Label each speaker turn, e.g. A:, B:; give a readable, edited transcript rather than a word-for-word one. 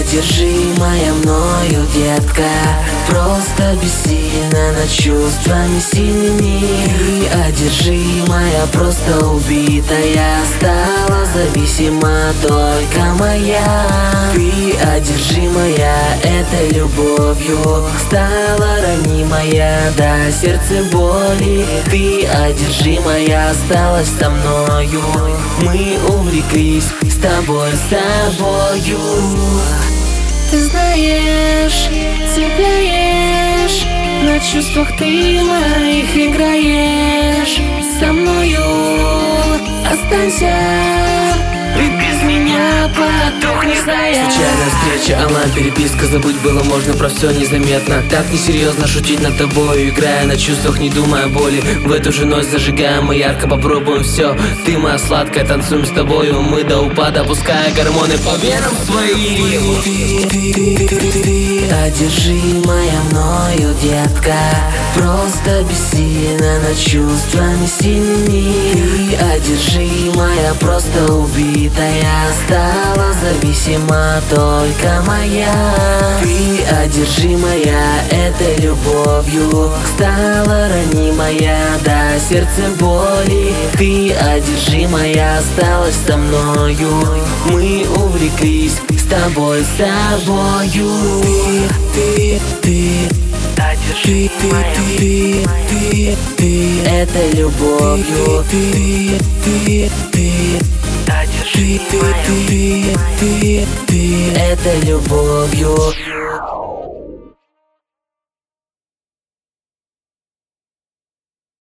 A: одержимая мною, детка, просто бессильна над чувствами сильными. Ты одержимая, просто убитая, стала зависима только моя. Ты одержимая этой любовью, стала ранимая до сердца боли. Ты одержимая осталась со мною, мы увлеклись с тобою.
B: Ты знаешь, цепляешь, на чувствах ты моих играешь. Со мною останься, ведь без меня потухнешь, зная.
A: Случайная встреча, онлайн-переписка, забыть было можно про все незаметно. Так несерьезно шутить над тобой, играя на чувствах, не думая о боли. В эту же ночь зажигаем мы ярко, попробуем все. Ты моя сладкая, танцуем с тобою мы до упада, опуская гормоны по венам своим. Ты одержимая мною, детка, просто бессильна над чувствами сильными. Ты одержимая, просто убитая, стала зависима только моя. Ты одержимая этой любовью, стала ранимая до сердца боли. Ты одержимая осталась со мною, мы увлеклись с тобою. Ты этой любовью, ты этой любовью.